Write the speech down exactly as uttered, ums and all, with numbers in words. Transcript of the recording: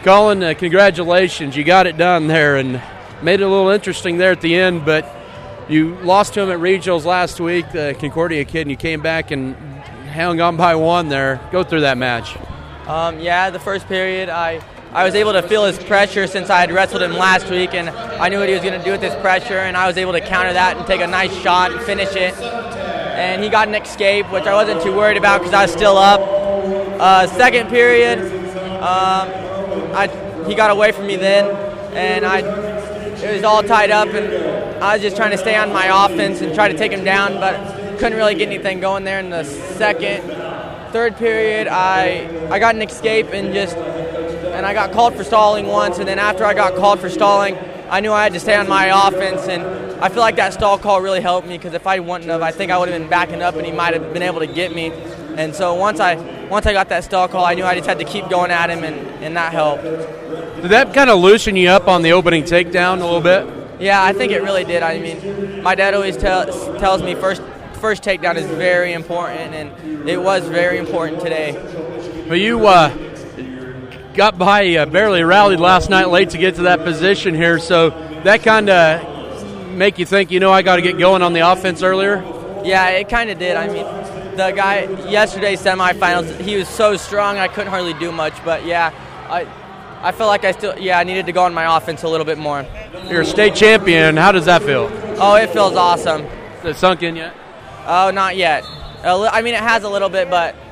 Colin, uh, congratulations. You got it done there and made it a little interesting there at the end, but you lost to him at regionals last week, the Concordia kid, and you came back and hung on by one there. Go through that match. Um, yeah, the first period, I, I was able to feel his pressure since I had wrestled him last week, and I knew what he was going to do with this pressure, and I was able to counter that and take a nice shot and finish it. And he got an escape, which I wasn't too worried about because I was still up. Uh, second period, um, I, he got away from me then, and I, it was all tied up, and I was just trying to stay on my offense and try to take him down, but couldn't really get anything going there in the second. Third period, I I got an escape and just, and I got called for stalling once, and then after I got called for stalling, I knew I had to stay on my offense, and I feel like that stall call really helped me because if I wouldn't have, I think I would have been backing up and he might have been able to get me. And so once I once I got that stall call, I knew I just had to keep going at him, and, and that helped. Did that kind of loosen you up on the opening takedown a little bit? Yeah, I think it really did. I mean, my dad always tell, tells me first first takedown is very important, and it was very important today. But you uh, got by, uh, barely rallied last night late to get to that position here, so that kind of make you think, you know, I got to get going on the offense earlier? Yeah, it kind of did. I mean, the guy yesterday's semifinals, he was so strong I couldn't hardly do much, but yeah, I I felt like I still, yeah, I needed to go on my offense a little bit more. You're a state champion. How does that feel? Oh, it feels awesome. Has it sunk in yet? Oh, not yet. I mean, it has a little bit, but